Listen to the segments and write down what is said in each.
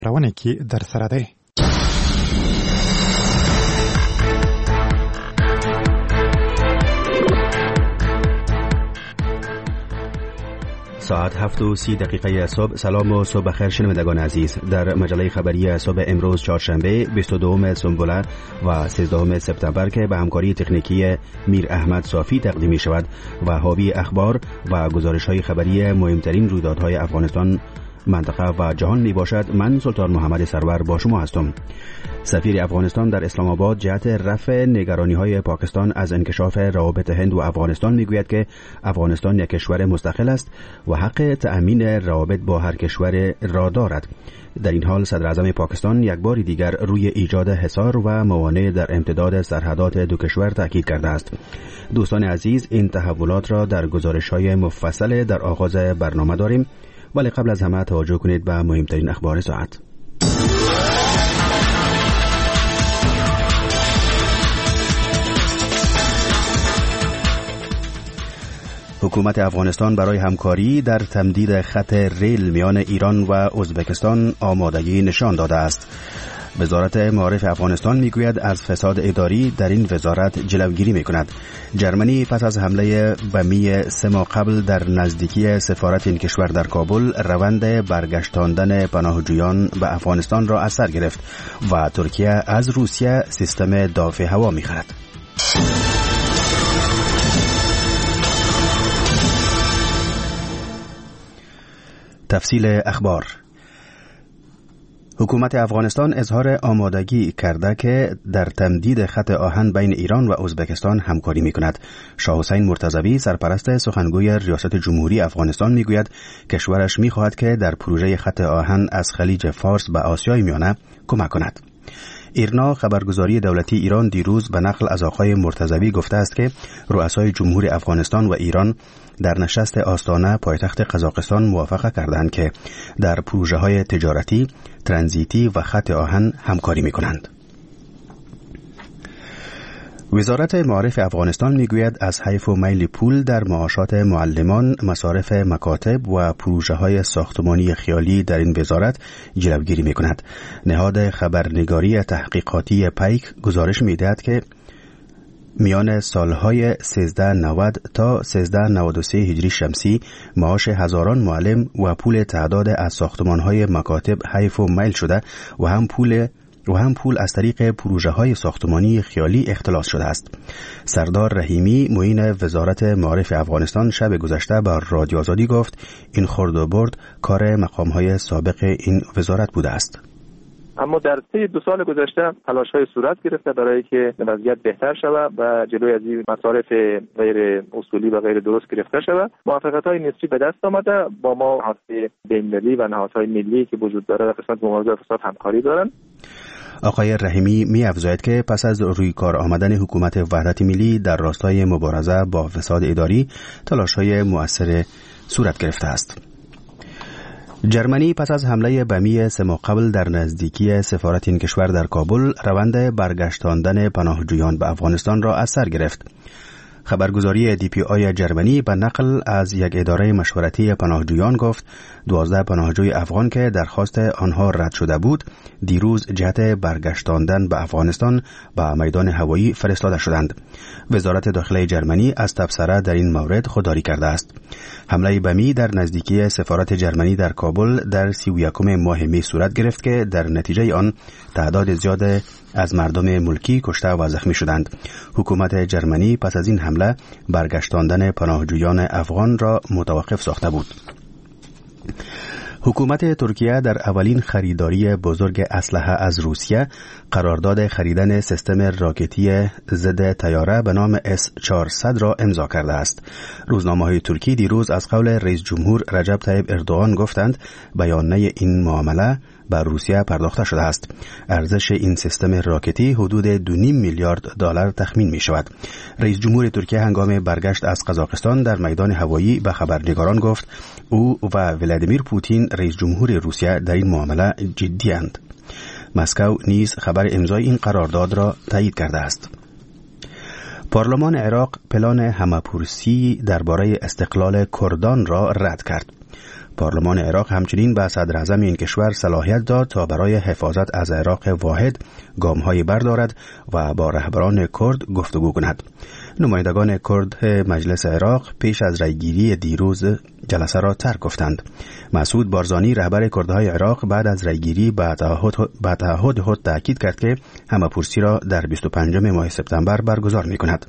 روانێکی دەرسەرەدەی. ساعت 7:30 صبح. سلام و صبح بخیر شنوندگان عزیز. در مجله خبری صبح امروز چهارشنبه 22 سنبوله و 13 سپتامبر که به همکاری تکنیکی میر احمد صافی تقدیم می شود و حاوی اخبار و گزارش های خبری مهمترین رویدادهای افغانستان، منطقه و جهان می باشد. من سلطان محمد سرور با شما هستم. سفیر افغانستان در اسلام آباد جهت رفع نگرانی های پاکستان از انکشاف روابط هند و افغانستان می گوید که افغانستان یک کشور مستقل است و حق تأمین روابط با هر کشور را دارد. در این حال صدر اعظم پاکستان یک بار دیگر روی ایجاد حصار و موانع در امتداد سرحدات دو کشور تاکید کرده است. دوستان عزیز، این تحولات را در گزارش های مفصل در آغاز برنامه داریم، ولی قبل از همه توجه کنید به مهمترین اخبار ساعت. حکومت افغانستان برای همکاری در تمدید خط ریل میان ایران و ازبکستان آمادگی نشان داده است. وزارت معارف افغانستان میگوید از فساد اداری در این وزارت جلوگیری میکند. جرمنی پس از حمله بمی 3 ماه قبل در نزدیکی سفارت این کشور در کابل روند برگشتاندن پناهجویان به افغانستان را از سر گرفت و ترکیه از روسیه سیستم دافع هوا میخرد. تفصیل اخبار. حکومت افغانستان اظهار آمادگی کرده که در تمدید خط آهن بین ایران و ازبکستان همکاری می‌کند. شاه حسین مرتضوی سرپرست سخنگوی ریاست جمهوری افغانستان میگوید کشورش می‌خواهد که در پروژه خط آهن از خلیج فارس به آسیای میانه کمک کند. ایرنا خبرگزاری دولتی ایران دیروز به نقل از آقای مرتضوی گفته است که رؤسای جمهور افغانستان و ایران در نشست آستانه پایتخت قزاقستان موافقه کردند که در پروژه‌های تجارتی، ترانزیتی و خط آهن همکاری می‌کنند. وزارت معارف افغانستان میگوید از حیف و میل پول در معاشات معلمان، مصارف مکاتب و پروژه‌های ساختمانی خیالی در این وزارت جلوگیری می‌کند. نهاد خبرنگاری تحقیقاتی پیک گزارش می‌دهد که میان سالهای 1390 تا 1393 هجری شمسی معاش هزاران معلم و پول تعداد از ساختمان‌های مکاتب حیف و میل شده و هم پول از طریق پروژه‌های ساختمانی خیالی اختلاس شده است. سردار رحیمی معین وزارت معارف افغانستان شب گذشته بر رادیو آزادی گفت این خرد و برد کار مقام‌های سابق این وزارت بوده است. اما در طی 2 سال گذشته تلاش‌های صورت گرفته برای که وضعیت بهتر شود و جلوی از این مصارف غیر اصولی و غیر درست گرفته شود. موافقت‌های نسبی به دست آمده. با ما نهادهای بین‌المللی و نهادهای ملی که وجود داره در قسمت مبارزه با فساد همکاری دارند. آقای رحیمی می‌افزاید که پس از روی کار آمدن حکومت وحدت ملی در راستای مبارزه با فساد اداری تلاش‌های مؤثر صورت گرفته است. جرمنی پس از حمله بمی 3 ماه قبل در نزدیکی سفارت این کشور در کابل روند برگشتاندن پناهجویان به افغانستان را از سر گرفت. خبرگزاری DPA جرمنی به نقل از یک اداره مشورتی پناهجویان گفت 12 پناهجوی افغان که درخواست آنها رد شده بود دیروز جهت برگشتاندن به افغانستان به میدان هوایی فرستاده شدند. وزارت داخلی جرمنی از تبصره در این مورد خودداری کرده است. حمله بمی در نزدیکی سفارت جرمنی در کابل در 31 ماه می صورت گرفت که در نتیجه آن تعداد زیاد از مردم ملکی کشته و زخمی شدند. حکومت جرمنی پس از این حمله برگشتاندن پناهجویان افغان را متوقف ساخته بود. حکومت ترکیه در اولین خریداری بزرگ اسلحه از روسیه قرارداد خریدن سیستم راکتی ضد طیاره به نام S-400 را امضا کرده است. روزنامه‌های ترکی دیروز از قول رئیس جمهور رجب طیب اردوغان گفتند بیانیه این معامله بر روسیه پرداخته شده است. ارزش این سیستم راکتی حدود 2.5 میلیارد دلار تخمین می شود. رئیس جمهور ترکیه هنگام برگشت از قزاقستان در میدان هوایی به خبرنگاران گفت او و ولادیمیر پوتین رئیس جمهور روسیه در این معامله جدی‌اند. مسکو نیز خبر امضای این قرارداد را تایید کرده است. پارلمان عراق پلان همه‌پرسی درباره استقلال کردان را رد کرد. پارلمان عراق همچنین به صدر اعظم این کشور صلاحیت داد تا برای حفاظت از عراق واحد گام‌هایی بردارد و با رهبران کرد گفتگو کند. نمایندگان کرد مجلس عراق پیش از رأیگیری دیروز جلسه را ترک گفتند. مسعود بارزانی رهبر کردهای عراق بعد از رأیگیری به تعهد خود تاکید کرد که همه‌پرسی را در 25 ماه سپتامبر برگزار می‌کند.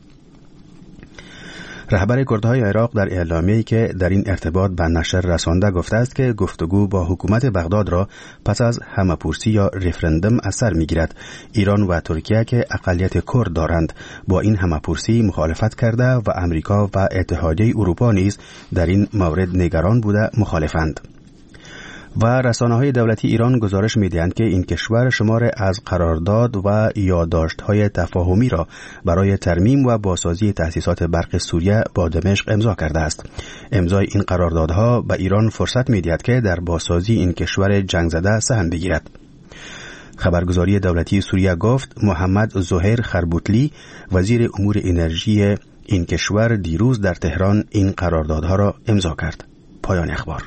رهبر کردهای عراق در اعلامیه‌ای که در این ارتباط به نشر رسانده گفته است که گفتگو با حکومت بغداد را پس از همه‌پرسی یا رفراندوم اثر می‌گیرد. ایران و ترکیه که اقلیت کرد دارند با این همه‌پرسی مخالفت کرده و امریکا و اتحادیه اروپا نیز در این مورد نگران بوده مخالفند. و رسانه‌های دولتی ایران گزارش می‌دهند که این کشور شمار از قرارداد و یادداشت‌های تفاهمی را برای ترمیم و بازسازی تأسیسات برق سوریه با دمشق امضا کرده است. امضای این قراردادها به ایران فرصت می‌دهد که در بازسازی این کشور جنگ زده سهم بگیرد. خبرگزاری دولتی سوریه گفت محمد زهیر خربوتلی وزیر امور انرژی این کشور دیروز در تهران این قراردادها را امضا کرد. پایان اخبار.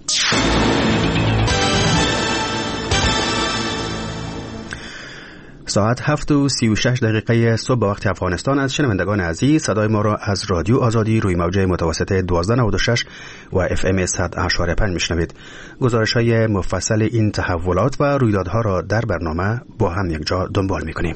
ساعت 7:36 صبح به وقت افغانستان از شنوندگان عزیز صدای ما را از رادیو آزادی روی موج متوسط 1296 و FM 100.5 میشنوید. گزارش‌های مفصل این تحولات و رویدادها را در برنامه با هم یک جا دنبال می‌کنیم.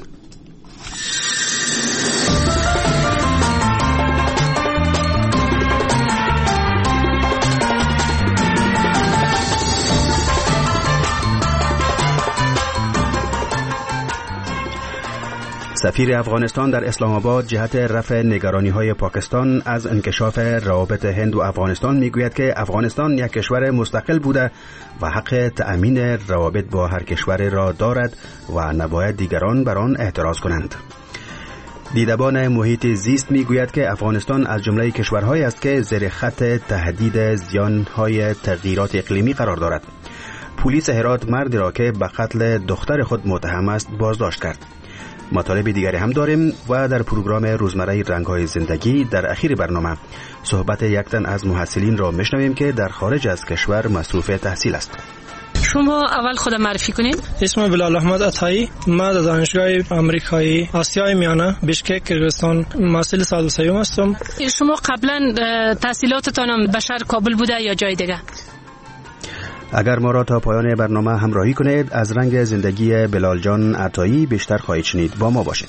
سفیر افغانستان در اسلام آباد جهت رفع نگرانی‌های پاکستان از انکشاف روابط هند و افغانستان میگوید که افغانستان یک کشور مستقل بوده و حق تأمین روابط با هر کشور را دارد و نباید دیگران بر آن اعتراض کنند. دیدبان محیط زیست میگوید که افغانستان از جمله کشورهایی است که زیر خط تهدید زیان‌های تغییرات اقلیمی قرار دارد. پلیس هرات مردی را که به قتل دختر خود متهم است بازداشت کرد. مطالب دیگری هم داریم و در پروگرام روزمره رنگ‌های زندگی در اخیر برنامه صحبت یک تن از محصلین را میشنویم که در خارج از کشور مصروف تحصیل است. شما اول خود معرفی کنید. اسمم بلال احمد عطایی، من از دانشگاه آمریکایی آسیای میانه بشکک کرغیزستان محصل سال سوم هستم. شما قبلا تحصیلاتتان به شهر کابل بوده یا جای دیگه؟ اگر ما را تا پایان برنامه همراهی کنید از رنگ زندگی بلال جان عطایی بیشتر خواهید شنید. با ما باشید.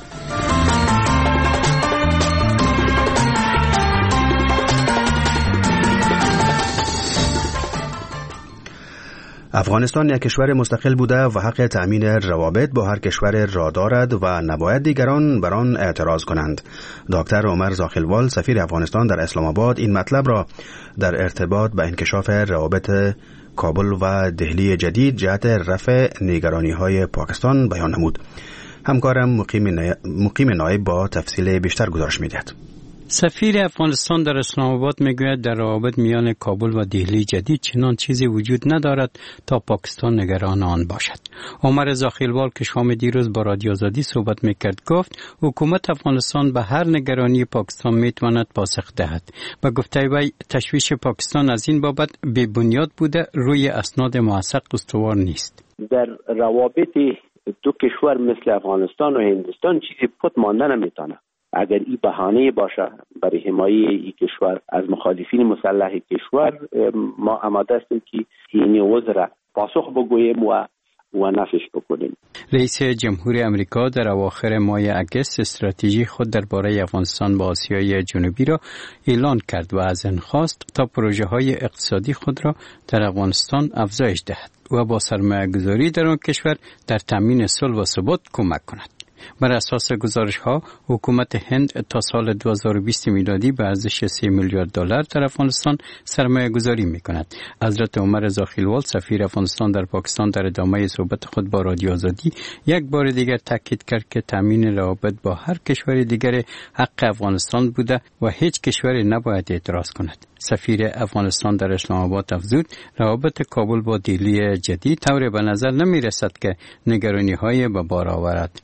افغانستان یک کشور مستقل بوده و حق تأمین روابط با هر کشور را دارد و نباید دیگران بر آن اعتراض کنند. دکتر عمر زاخیلوال سفیر افغانستان در اسلام آباد این مطلب را در ارتباط به انکشاف روابط کابل و دهلی جدید جهت رفع نگرانی‌های پاکستان بیان نمود. همکارم مقیم نایب با تفصیل بیشتر گزارش می‌دهد. سفیر افغانستان در اسلام آباد میگوید در روابط میان کابل و دهلی جدید چنان چیزی وجود ندارد تا پاکستان نگران آن باشد. عمر زاخیلوال که شام دیروز با رادیو آزادی صحبت میکرد گفت حکومت افغانستان به هر نگرانی پاکستان میتواند پاسخ دهد. با گفته وی تشویش پاکستان از این بابت بی بنیاد بوده، روی اسناد موثق استوار نیست. در روابط دو کشور مثل افغانستان و هندوستان چیزی پت مانده نمیتونه. اگر این بهانه باشه برای حمایت این کشور از مخالفین مسلح کشور، ما آماده هستیم که این عذر پاسخ بگوییم و نفیش بکنیم. رئیس جمهور امریکا در اواخر ماه اگست استراتژی خود درباره افغانستان با آسیای جنوبی را اعلان کرد و از آن خواست تا پروژه های اقتصادی خود را در افغانستان افزایش دهد و با سرمایه‌گذاری در آن کشور در تامین صلح و ثبات کمک کند. بر اساس گزارش‌ها حکومت هند تا سال 2020 میلادی به ارزش 3 میلیارد دلار در افغانستان سرمایه‌گذاری می‌کند. حضرت عمر زاخیلوال سفیر افغانستان در پاکستان در ادامه صحبت خود با رادیو آزادی یک بار دیگر تاکید کرد که تامین روابط با هر کشور دیگر حق افغانستان بوده و هیچ کشوری نباید اعتراض کند. سفیر افغانستان در اسلام آباد افزود روابط کابل با دهلی جدید طوری به نظر نمی رسد که نگرانی های به بار آورد که گویا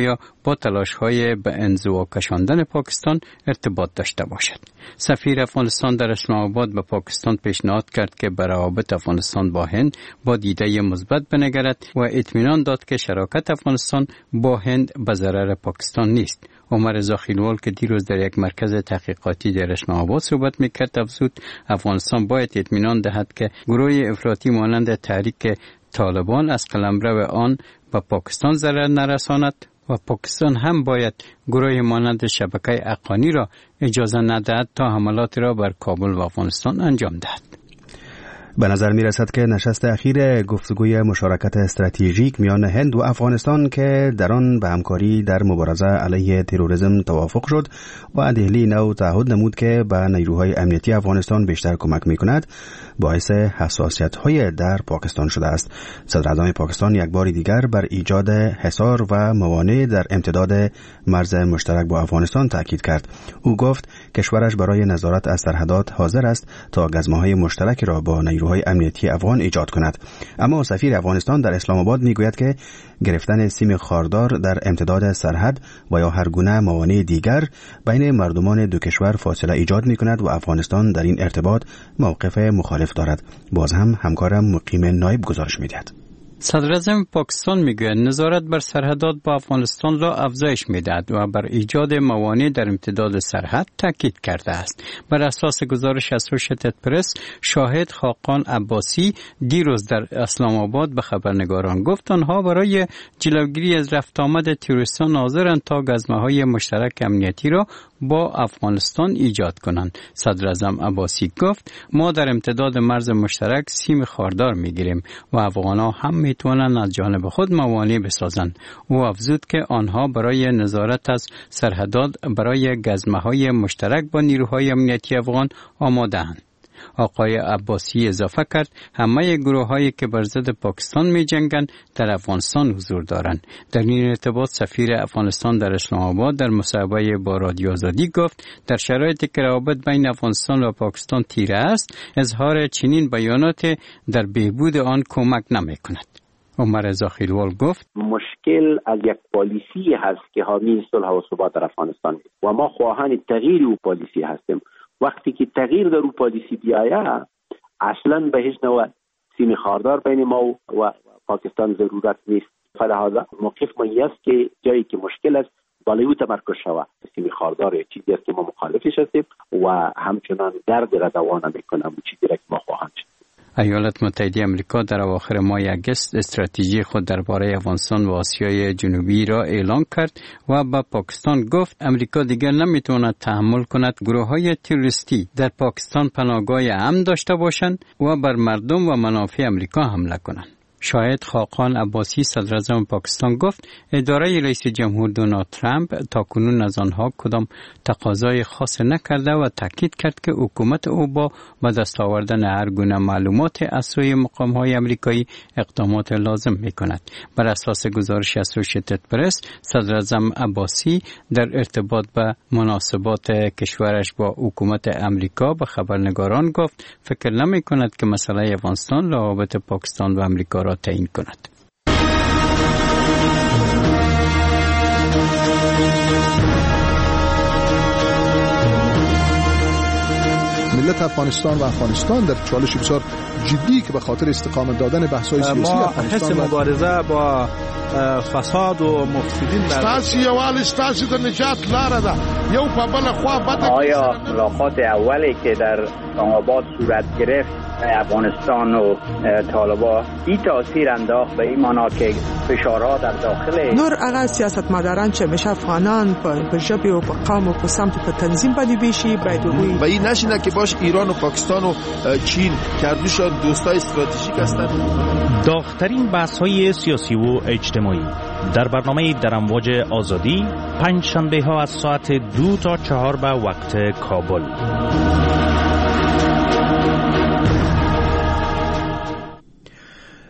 یا با تلاش‌های به انزوا کشاندن پاکستان ارتباط داشته باشد. سفیر افغانستان در اسلام آباد به پاکستان پیشنهاد کرد که به روابط افغانستان با هند با دیده مثبت بنگرد و اطمینان داد که شراکت افغانستان با هند به ضرر پاکستان نیست. عمر رضا خیلوال که دیروز در یک مرکز تحقیقاتی در اسلام آباد صحبت میکرد افزود افغانستان باید اطمینان دهد که گروه افراطی مانند تحریک طالبان از قلمرو آن به پاکستان ضرر نرساند و پاکستان هم باید گروه مانند شبکه افغانی را اجازه ندهد تا حملات را بر کابل و افغانستان انجام دهد. به نظر می رسد که نشست اخیر گفتگوی مشارکت استراتژیک میان هند و افغانستان که در آن به همکاری در مبارزه علیه تروریسم توافق شد و دهلی نو تعهد نمود که به نیروهای امنیتی افغانستان بیشتر کمک می کند باعث حساسیت های در پاکستان شده است. صدر اعظم پاکستان یک بار دیگر بر ایجاد حصار و موانع در امتداد مرز مشترک با افغانستان تاکید کرد. او گفت کشورش برای نظارت از سرحدات حاضر است تا گزمه‌های مشترک را با نیروهای امنیتی افغان ایجاد کند. اما سفیر افغانستان در اسلام آباد میگوید که گرفتن سیم خاردار در امتداد سرحد و یا هر گونه موانع دیگر بین مردمان دو کشور فاصله ایجاد میکند و افغانستان در این ارتباط موقف مخالف دارد. باز هم همکارم مقیم نایب گزارش میدهد. صدر اعظم پاکستان میگوید نظارت بر سرحدات با افغانستان را افزایش میدهد و بر ایجاد موانع در امتداد سرحد تاکید کرده است. بر اساس گزارش اسوشیتد پرس، شاهد خاقان عباسی دیروز در اسلام آباد به خبرنگاران گفت آنها برای جلوگیری از رفت آمد تروریستان حاضرند تا گزمه‌های مشترک امنیتی را با افغانستان ایجاد کنند. صدر اعظم عباسی گفت ما در امتداد مرز مشترک سیم خاردار میگیریم و افغان‌ها هم میتوانند از جانب خود موانع بسازند. او افزود که آنها برای نظارت از سرحدات برای گزمه‌های مشترک با نیروهای امنیتی افغان آماده‌اند. آقای عباسی اضافه کرد همه گروه‌هایی که بر ضد پاکستان می‌جنگند در افغانستان حضور دارند. در این ارتباط سفیر افغانستان در اسلام آباد در مصاحبه با رادیو آزادی گفت در شرایطی که روابط بین افغانستان و پاکستان تیره است اظهار چنین بیانات در بهبود آن کمک نمی‌کند. عمر رضا خیلوال گفت مشکل از یک پالیسی هست که حامی صلح و ثبات در افغانستان است و ما خواهان تغییر او پالیسی هستیم. وقتی که تغییر در او پالیسی بیاید اصلا به هیچ نوع سیم خاردار بین ما و پاکستان ضرورت نیست. فلهذا موقف ما است که جایی که مشکل است بالای او تمرکز شود. سیم خاردار چیزی است که ما مخالفش هستیم و همچنان درد را دوا نمی‌کنه و چیزی را که ما خواهیم. ایالات متحده آمریکا در اواخر ماه اگست استراتژی خود درباره افغانستان و آسیای جنوبی را اعلام کرد و به پاکستان گفت امریکا دیگر نمیتواند تحمل کند گروه‌های تروریستی در پاکستان پناهگاه امن داشته باشند و بر مردم و منافع امریکا حمله کنند. شاهد خاقان عباسی صدر اعظم پاکستان گفت اداره رئیس جمهور دونالد ترامپ تاکنون از آنها کدام تقاضای خاص نکرده و تاکید کرد که حکومت او با دست آوردن هر گونه معلومات از سوی مقام‌های آمریکایی اقدامات لازم می‌کند. بر اساس گزارش اسوشیتد پرس صدر اعظم عباسی در ارتباط به مناسبات کشورش با حکومت آمریکا به خبرنگاران گفت فکر نمی‌کند که مسئله افغانستان روابط پاکستان و آمریکا را تعیین کند. ملت افغانستان و افغانستان در چالش بسیار جدی که به خاطر استقامت دادن بحث‌های سیاسی افغانستان ما حس مبارزه با فساد و مفسدین ستاسو یوال ستاسو د نجات لاره ده یو په بل خوا بده. آیا ملاقات اولی که در اسلام آباد صورت گرفت افغانستان و طالبان این تاثیر انداخت به این معنا که فشارها در داخل نور هغه سیاستمداران چې همیشه افغانان په ژبه او په قوم او په سمت په تنظیم باندې بیشي باید وي و این نشینه که باش ایران و پاکستان و چین کردوشان دوستای استراتژیک هستند. داغ‌ترین بحث‌های سیاسی و اجتماعی در برنامه در امواج آزادی پنج شنبه ها از ساعت 2 تا 4 به وقت کابل.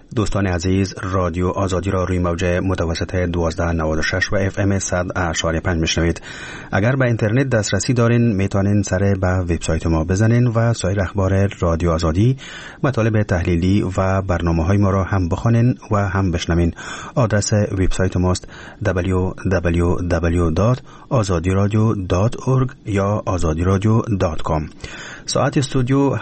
دوستان عزیز، رادیو آزادی را روی موج متوسط 1296 و FM 100.5 میشنوید. اگر به اینترنت دسترسی دارین میتونین سر به وبسایت ما بزنین و سایر اخبار رادیو آزادی، مطالب تحلیلی و برنامه‌های ما را هم بخونین و هم بشنوین. آدرس وبسایت ماست www.azadiradio.org یا azadiradio.com. ساعت استودیو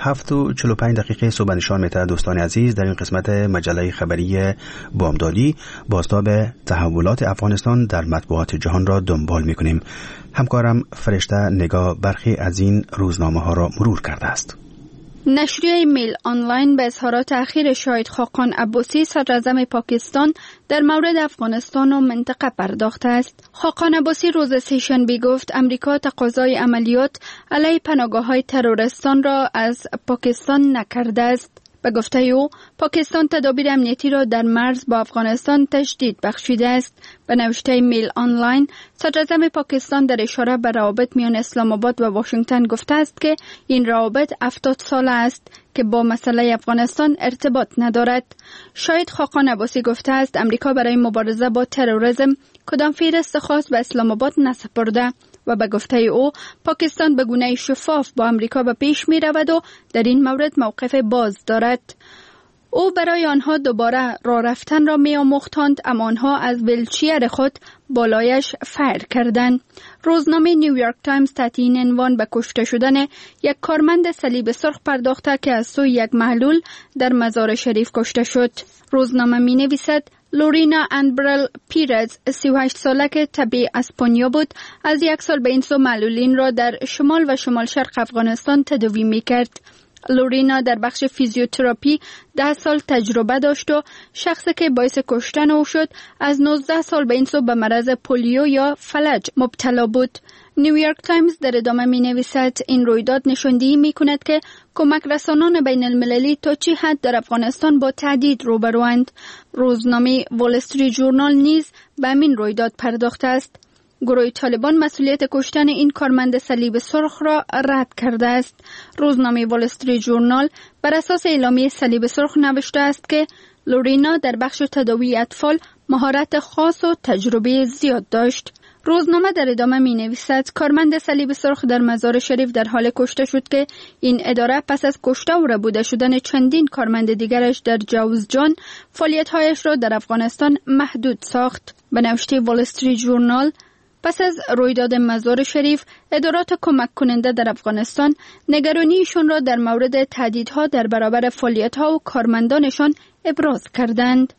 7:45 صبح نشان میده. دوستان عزیز، در این قسمت مجله خبری بامدادی بازتاب تحولات افغانستان در مطبوعات جهان را دنبال میکنیم. همکارم فرشته نگاه برخی از این روزنامه ها را مرور کرده است. نشریه میل آنلاین به اظهارات اخیر شاهد خاقان عباسی صدراعظم پاکستان در مورد افغانستان و منطقه پرداخته است. خاقان عباسی روز سه‌شنبه گفت امریکا تقاضای عملیات علیه پناهگاه‌های تروریستان را از پاکستان نکرده است. به گفته او، پاکستان تدابیر امنیتی را در مرز با افغانستان تجدید بخشیده است. به نوشته میل آنلاین، صدراعظم پاکستان در اشاره به روابط میان اسلام آباد و واشنگتن گفته است که این روابط 70 ساله است که با مسئله افغانستان ارتباط ندارد. شاهد خاقان عباسی گفته است امریکا برای مبارزه با تروریسم کدام فهرست خاص به اسلام آباد نسپرده و به گفته او پاکستان به گونه شفاف با امریکا به پیش می رود و در این مورد موقف باز دارد. او برای آنها دوباره راه رفتن را می آموختند، اما آنها از ویلچیر خود بالایش فر کردند. روزنامه نیویورک تایمز تحت این عنوان به کشته شدن یک کارمند صلیب سرخ پرداخته که از سوی یک محلول در مزار شریف کشته شد. روزنامه می نویسد لورینا اندبرل پیرز 38 ساله که طبیع اسپانیا بود، از یک سال به این سو معلولین را در شمال و شمال شرق افغانستان تداوی می کرد. لورینا در بخش فیزیوتراپی 10 سال تجربه داشت و شخصی که باعث کشتن او شد از 19 سال به این سو به مرض پولیو یا فلج مبتلا بود. نیویورک تایمز در ادامه می نویسد این رویداد نشاندهی می کند که کمک رسانان بین المللی تا چه حد در افغانستان با تهدید روبروند. روزنامه وال استریت ژورنال نیز به همین رویداد پرداخته است. گروه طالبان مسئولیت کشتن این کارمند صلیب سرخ را رد کرده است. روزنامه وال استریت ژورنال بر اساس اعلامیه صلیب سرخ نوشته است که لورینا در بخش تداوی اطفال مهارت خاص و تجربه زیاد داشت. روزنامه در ادامه می نویسد کارمند صلیب سرخ در مزار شریف در حال کشته شد که این اداره پس از کشته و ربوده شدن چندین کارمند دیگرش در جوزجان فعالیت‌هایش را در افغانستان محدود ساخت. به نوشته وال استریت ژورنال، پس از رویداد مزار شریف، ادارات کمک کننده در افغانستان نگرانیشان را در مورد تهدیدها در برابر فعالیت‌ها و کارمندانشان ابراز کردند.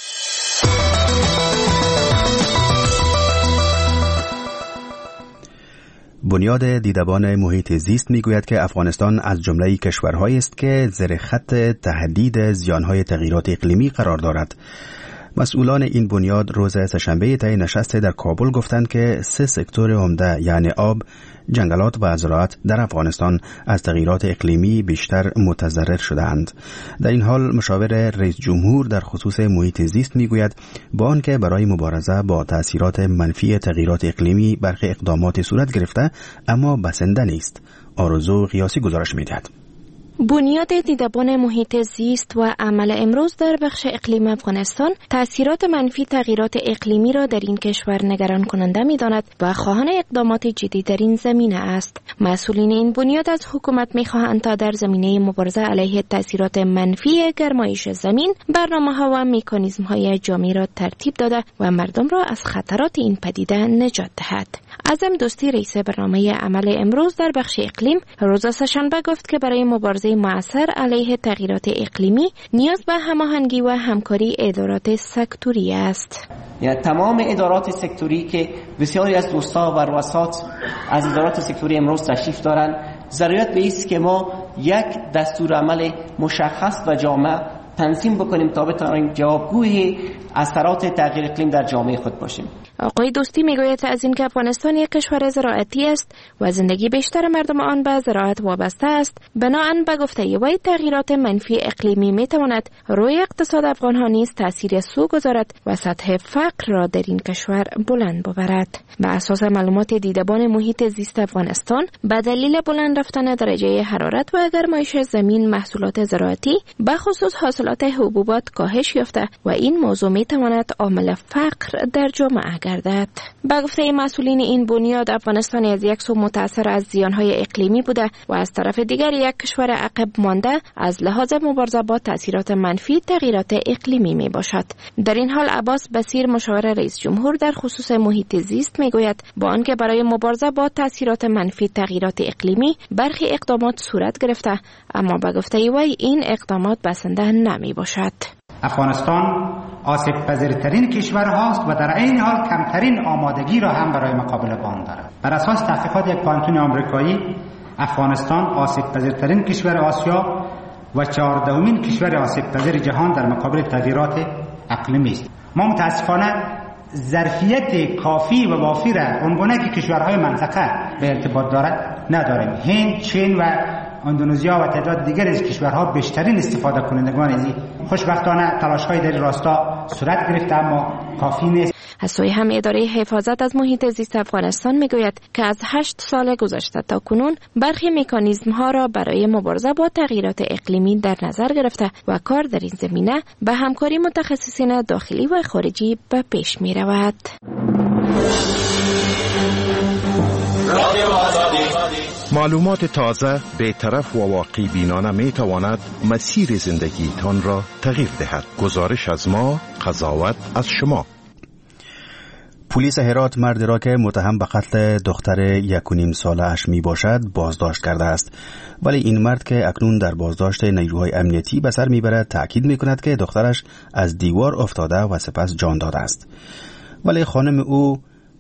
بنیاد دیدبان محیط زیست میگوید که افغانستان از جمله کشورهایی است که زیر خط تهدید زیانهای تغییرات اقلیمی قرار دارد. مسئولان این بنیاد روز سه‌شنبه طی نشست در کابل گفتند که 3 سکتور عمده یعنی آب، جنگلات و زراعت در افغانستان از تغییرات اقلیمی بیشتر متضرر شده‌اند. در این حال مشاور رئیس جمهور در خصوص محیط زیست میگوید با آنکه برای مبارزه با تأثیرات منفی تغییرات اقلیمی برخی اقدامات صورت گرفته، اما بسنده نیست. آرزو قیاسی گزارش می‌دهد. بنیاد دیدبان محیط زیست و عمل امروز در بخش اقلیم افغانستان تأثیرات منفی تغییرات اقلیمی را در این کشور نگران کننده می‌داند و خواهان اقدامات جدی در این زمینه است. مسئولین این بنیاد از حکومت می‌خواهند تا در زمینه مبارزه علیه تأثیرات منفی گرمایش زمین برنامه‌ها و مکانیزم‌های جامع را ترتیب داده و مردم را از خطرات این پدیده نجات دهد. عظم دوستی رئیس برنامه عمل امروز در بخش اقلیم روز سه‌شنبه گفت که برای مبارزه مؤثر علیه تغییرات اقلیمی نیاز به هماهنگی و همکاری ادارات سکتوری است. یعنی تمام ادارات سکتوری که بسیاری از دوستا و رؤسات از ادارات سکتوری امروز تشریف دارند، ضرورت به است که ما یک دستور عمل مشخص و جامع تنظیم بکنیم تا بتوانیم جوابگوی اثرات تغییر اقلیم در جامعه خود باشیم. آقای دوستی میگوید از اینکه افغانستان یک کشور زراعتی است و زندگی بیشتر مردم آن به زراعت وابسته است، بنابراین به گفته وی تغییرات منفی اقلیمی میتواند روی اقتصاد افغانها نیز تاثیر سو گذارد و سطح فقر را در این کشور بلند ببرد. به اساس معلومات دیدبان محیط زیست افغانستان، به دلیل بلند رفتن درجه حرارت و گرمایش زمین، محصولات زراعتی به خصوص حاصلات حبوبات کاهش یافته و این موضوع میتواند عامل فقر در جامعه گردد. به گفته مسئولین این بنیاد، افغانستان از یک سو متاثر از زیانهای اقلیمی بوده و از طرف دیگر یک کشور عقب مانده از لحاظ مبارزه با تاثیرات منفی تغییرات اقلیمی می باشد. در این حال عباس بصیر، مشاور رئیس جمهور در خصوص محیط زیست، میگوید با آنکه برای مبارزه با تاثیرات منفی تغییرات اقلیمی برخی اقدامات صورت گرفته، اما به گفته وی این اقدامات بسنده نمی باشد. افغانستان آسیب پذیرترین کشور هاست و در این حال کمترین آمادگی را هم برای مقابله با آن دارد. بر اساس تحقیقات یک پانتون آمریکایی، افغانستان آسیب پذیرترین کشور آسیا و 14مین کشور آسیب پذیر جهان در مقابل تغییرات اقلیمی است. ما متاسفانه ظرفیت کافی و وافی را اونگونه که کشورهای منطقه به ارتباط دارد نداریم. هند، چین و اندونزیا و تعداد دیگر از کشورها بیشترین استفاده کنندگان از این. خوشبختانه تلاش‌های در راستا صورت گرفته اما کافی نیست. از سوی هم اداره حفاظت از محیط زیست افغانستان میگوید که از 8 سال گذشته تا کنون برخی مکانیزم‌ها را برای مبارزه با تغییرات اقلیمی در نظر گرفته و کار در این زمینه به همکاری متخصصین داخلی و خارجی به پیش می‌رود. معلومات تازه، بی‌طرف و واقعی بینانه می تواند مسیر زندگیتان را تغییر دهد. گزارش از ما، قضاوت از شما. پلیس هرات مردی را که متهم به قتل دختر 1.5 ساله اش می باشد بازداشت کرده است، ولی این مرد که اکنون در بازداشت نیروهای امنیتی به سر می برد تأکید می کند که دخترش از دیوار افتاده و سپس جان داده است. ولی خانم او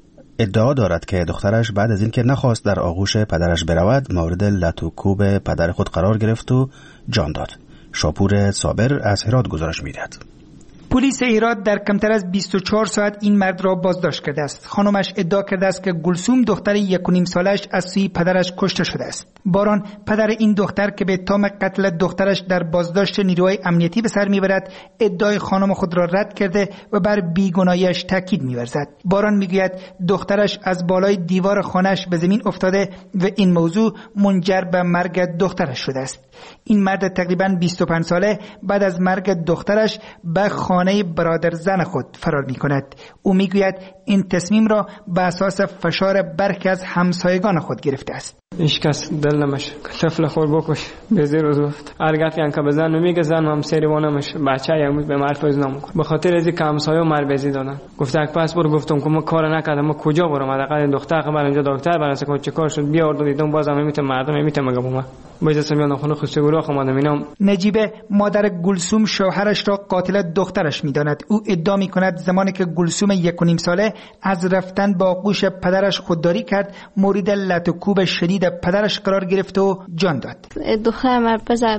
ادعا دارد که دخترش بعد از اینکه نخواست در آغوش پدرش برود مورد لط و کوب پدر خود قرار گرفت و جان داد. شاپور صابر از هرات گزارش می‌دهد. پلیس هرات در کمتر از 24 ساعت این مرد را بازداشت کرده است. خانمش ادعا کرده است که گلسوم دختر 1.5 سالش از سوی پدرش کشته شده است. باران پدر این دختر که به اتهام قتل دخترش در بازداشت نیروهای امنیتی به سر میبرد ادعای خانم خود را رد کرده و بر بیگناهیش تاکید می‌ورزد. باران میگوید دخترش از بالای دیوار خانه‌اش به زمین افتاده و این موضوع منجر به مرگ دخترش شده است. این مرد تقریباً 25 ساله بعد از مرگ دخترش به خانه برادر زن خود فرار می کند. او می گوید این تصمیم را به اساس فشار برخی از همسایگان خود گرفته است. هیچ کس دل نمش طفل خود بکش به زیر وزوفت ارگت یعنی که بزن نمیگه زن هم سری وانمش بچه یمود به مرد فایز نمون به خاطر از که همسایه مر بزی دادن. گفت اگه پس برو، گفتم که ما کار نکردم، ما کجا برم؟ حداقل دختر خبر اینجا دکتر برنسه که چه کار شد بیارد و دیدم بازم نمیتونه مردم نمیتونه مگه بوم بایدستم یا نخونه خسته گروه خمادم اینم. نجیبه مادر گلسوم شوهرش را قاتل دخترش میداند. او ادعا میکند زمانی که گلسوم 1.5 ساله از رفتن با آغوش پدرش خودداری کرد مورد لط و کوب شدید پدرش قرار گرفت و جان داد. دختر من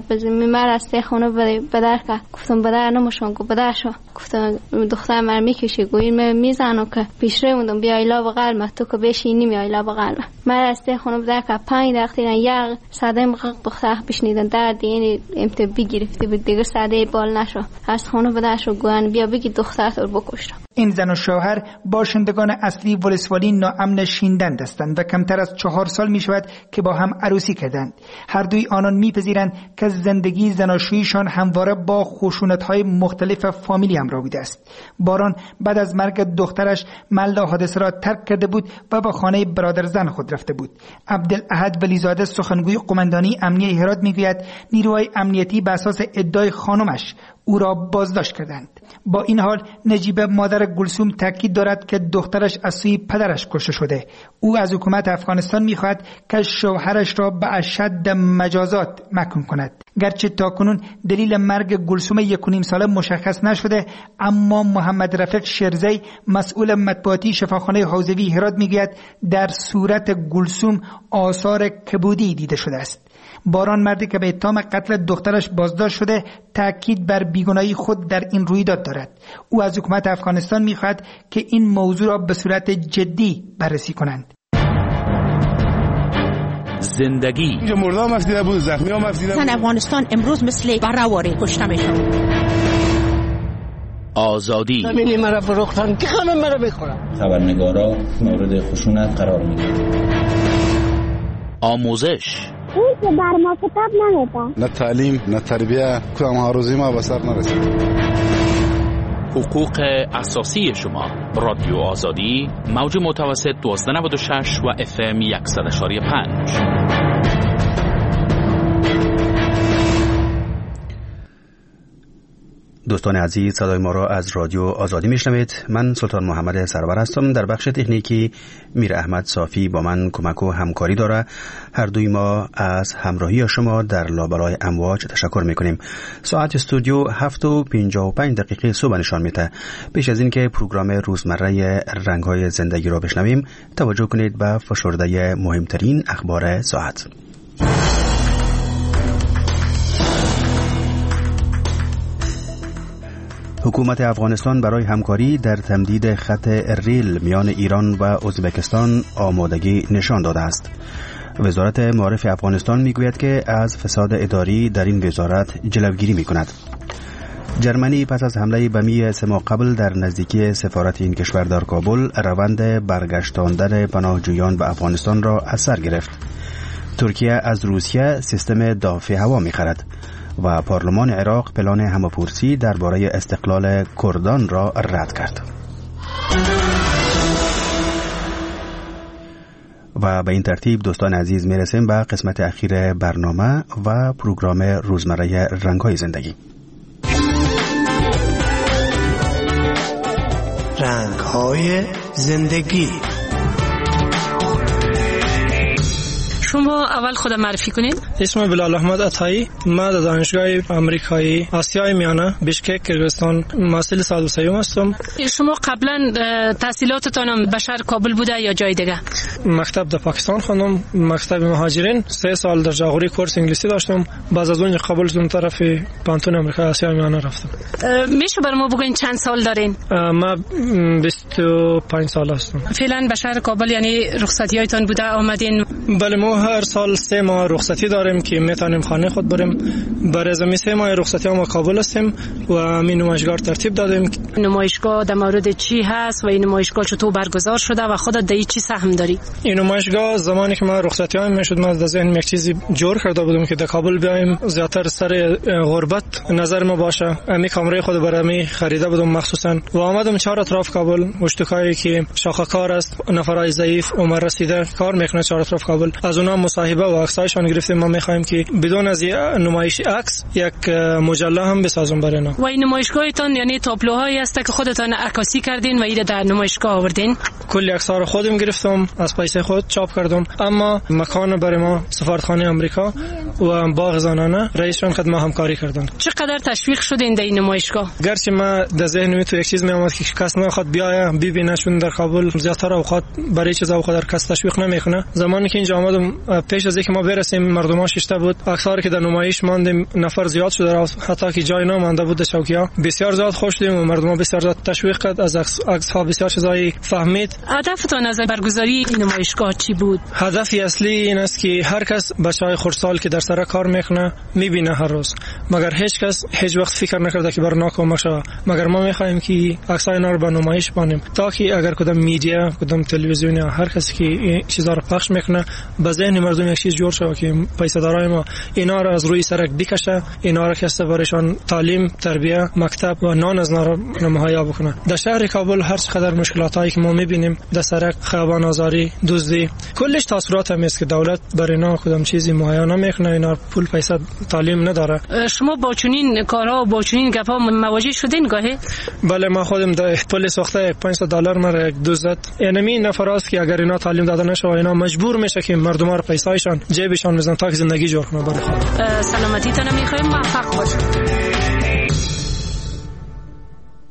مر از خونه بدر کرد. گفتم بدر نموشم، گفت بدر شو. گفتم دختر من میکشی گویی میزنم که پیشره موندم بیا ایلا بغل تو که بشینی می ایلا بغل من از خونه بدر کرد. 5 دقیقه یک صدای دختر بشنیدن درد یعنی امتبی گرفته بود دیگه صدای بال نشو. از خونه بدر شو گویان بیا بگی دخترت رو بکش. این زن و شوهر باشندگان اصلی ولسوالی ناامن شیندند هستند و کمتر از 4 سال می شود که با هم عروسی کردند. هر دوی آنان میپذیرند که زندگی زناشوییشان همواره با خشونت‌های مختلف فامیلی همراه بوده است. باران بعد از مرگ دخترش محل حادثه را ترک کرده بود و به خانه برادر زن خود رفته بود. عبدالاحد ولیزاده سخنگوی قماندانی امنیه هرات میگوید نیروهای امنیتی به اساس ادعای خانمش او را بازداشت کردند. با این حال نجیبه مادر گلسوم تاکید دارد که دخترش از سوی پدرش کشته شده. او از حکومت افغانستان میخواهد که شوهرش را به اشد مجازات محکوم کند. گرچه تاکنون دلیل مرگ گلسوم 1.5 ساله مشخص نشده، اما محمد رفیق شیرزی مسئول مطبوعاتی شفاخانه حوزوی هرات میگوید در صورت گلسوم آثار کبودی دیده شده است. باران مردی که به اتهام قتل دخترش بازداشت شده تاکید بر بیگناهی خود در این رویداد دارد. او از حکومت افغانستان می‌خواهد که این موضوع را به صورت جدی بررسی کنند. زندگی مردم مفدیده بود، زخمی ها مفدیده بود. افغانستان امروز مثل برآوری کشته میشد. آزادی زمینی مرا فروختن که همه مرا بخورن. خبرنگارا مورد خشونت قرار میگیرن. آموزش اون که بر ما کتاب نمیدن. نه تعلیم نه تربیه، کدام هاروزی ما به سر نرسید. حقوق اساسی شما. رادیو آزادی، موج متوسط 1296 و FM 100.5. دوستان عزیز، صدای ما را از رادیو آزادی میشنوید. من سلطان محمد سرور هستم. در بخش تکنیکی میر احمد صافی با من کمک و همکاری داره. هر دوی ما از همراهی شما در لابلای امواج تشکر میکنیم. ساعت استودیو 7:55 صبح نشان میده. پیش از این که پروگرام روزمره رنگ‌های زندگی را بشنویم، توجه کنید به فشرده مهمترین اخبار ساعت. حکومت افغانستان برای همکاری در تمدید خط ریل میان ایران و ازبکستان آمادگی نشان داده است. وزارت معارف افغانستان میگوید که از فساد اداری در این وزارت جلوگیری میکند. جرمنی پس از حمله بمی 3 ماه قبل در نزدیکی سفارت این کشور در کابل روند برگشتاندن پناهجویان به افغانستان را از سر گرفت. ترکیه از روسیه سیستم دافع هوا میخرد و پارلمان عراق پلان همه‌پرسی درباره استقلال کردان را رد کرد. و به این ترتیب دوستان عزیز میرسیم به قسمت اخیر برنامه و پروگرام روزمره رنگ‌های زندگی. رنگ‌های زندگی. شما اول خود معرفی کنید. اسمم بلال احمد عطایی. من در دانشگاه آمریکایی آسیای میانه بشکک کرگستان محصل سال سیوم هستم. شما قبلا تحصیلاتتان بشر کابل بوده یا جای دیگه؟ مکتب در پاکستان خوندم، مکتب مهاجرین. 3 سال در جاغوری کورس انگلیسی داشتم. بعد از اون قبول شدم طرف پانتون آمریکا آسیای میانه رفتم. میشه بر ما بگین چند سال دارین؟ من 25 سال هستم. فعلا بشر کابل یعنی رخصتیاتون بوده آمدین؟ بله، ما هر سال 3 ماه رخصتی داریم که میتونیم خانه خود بریم. برای زمین 3 ماه رخصتی ما کابل هستیم و همین نمایشگاه ترتیب دادیم. نمایشگاه در مورد چی هست و این نمایشگاه چطور برگزار شده و خودت در چی سهم داری؟ این نمایشگاه زمانی که ما رخصتی ها میشد ما از ذهن یک چیزی جور کرده بودم که در کابل بیایم، زیاتر سر غربت نظر ما باشه. امی کامره خود برام خریده بودم مخصوصا و آمدم 4 اطراف کابل، مشتکایی که شاخه‌کار است، نفرای ضعیف، عمر رسیده کار میکنه 4 اطراف کابل. از اونها مصاحبه و عکسایشان گرفتیم. ما میخوایم که بدون از نمایش عکس یک مجله هم بسازیم برای اینا. و این نمایشگاهتون یعنی تابلوهایی است که خودتان عکاسی کردین و این در نمایشگاه آوردین؟ کلی عکس‌ها رو خودم گرفتم، از پیسه خود چاپ کردم. اما مکان برای ما سفارتخانه آمریکا و باغ زنانه رئیسشون خدمت همکاری کردن. چقدر تشویق شدین در این نمایشگاه؟ گرچه ما در ذهنم تو یک چیز میامد که کس نخواد بیاید ببینه، چون در کابل زیاتر اوقات برای چیزا خود در کس تشویق نمیکنه. زمانی که اینجا آمدم پیش از اینکه ما برسیم مردم ششته بود، عکس‌ها که در نمایش ماندیم نفر زیاد شده، حتی که جای نمونده بود. شوکیا بسیار زیاد خوش شدیم و مردم بسیار زیاد تشویق کرد، از عکس‌ها بسیار چیزایی فهمید. هدفتون از برگزاری این نمایشگاه چی بود؟ هدفی اصلی این است که هر کس بچه‌های خردسال که در سر کار میکنه میبینه هر روز، مگر هیچ کس هیچ وقت فکر نکرده که برای ناکام شه. مگر ما میخوایم که عکسای اینا رو به نمایش بانیم تا که اگر کدام میدیا، کدام تلویزیون یا هر کسی که این چیزا رو پخش میکنه به ذهن مردم یک چیز جور شه که پیسه‌دارای ما اینا رو از روی سرک بکشه، اینا رو که برایشان تعلیم، تربیت، مکتب و نان از نار مهیا بکنه. در شهر کابل هر چقدر مشکلاتایی که ما میبینیم در سرک، خیابان آزاری، دزدی، کلش تاثیرات هم است که دولت برای اینا کدام چیزی مهیا نمیکنه، اینا پول پیسه تعلیم نداره. شما با چنین کارها و با چنین گپا مواجه شدین گاهی؟ بله، ما خودم در پل ساخته $500 مرا یک دوزد. یعنی نفراست که اگر اینا تعلیم داده نشه اینا مجبور میشه که مردم رو پیسه‌ایشان جیبشان بزنن تا که زندگی جور کنه برای خود. سلامتیتون میخوایم موفق باشید.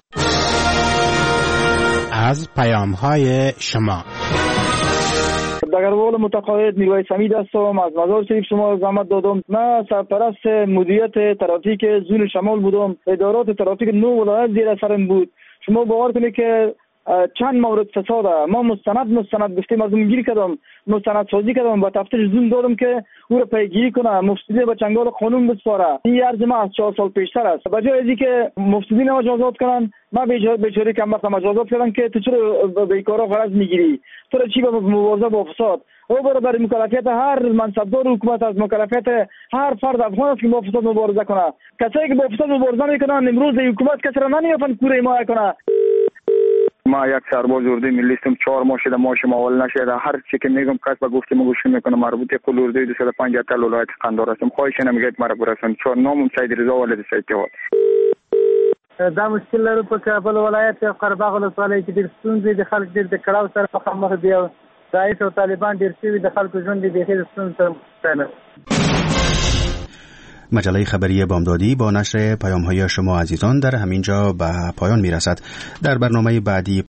از پیام‌های شما دگروال متقاعد میرواعظ حمید هستم. از مزار شریف شما زحمت دادم. من سرپرست مدیریت ترافیک زون شمال بودم. ادارات ترافیک 9 ولایت زیر سرم بود. شما باور کنید که چند مورد فساد ما مستند گفتیم مردم گیری کردم، مستند سازی کردم، با تفتیش زون دادم که او را پیگیری کنه، مفسدین به چنگال قانون بسپاره. این عرض ما از 4 سال پیشتر است. به جای اینکه مفسدین مجازات کنن، ما بیچاره کم وقت مجازات کردن که تو چرا بیکارا غرض میگیری، تو چی به مبارزه با فساد او برابر مکلفیت هر منصبدار حکومت از مکلفیت هر فرد افغان است که با فساد مبارزه کنه. کسایی که با فساد مبارزه میکنن امروز حکومت کسی را نمیافن کوره ما کنه. ما یک سرباز اردوی ملی هستم. 4 ماه شده ماش معاول نشده. هر چی که میگم کس به گفته ما گوش نمیکنه. مربوط قل اردوی 250 ولایت قندار هستم. خواهش نمیگید مرا برسون. 4 نامم سید رضا ولد سید جواد. دا مشکل لرو په کابل ولایت قرهباغ ولسوالۍ کې ډېر ستونزې د خلک ډېر د کړاو سره مخامخ دي او داعش او طالبان ډېر شوي د خلکو ژوند یې بیخي د ستونزو سره مخ مجله خبری بامدادی با نشر پیام‌های شما عزیزان در همینجا به پایان میرسد. در برنامه بعدی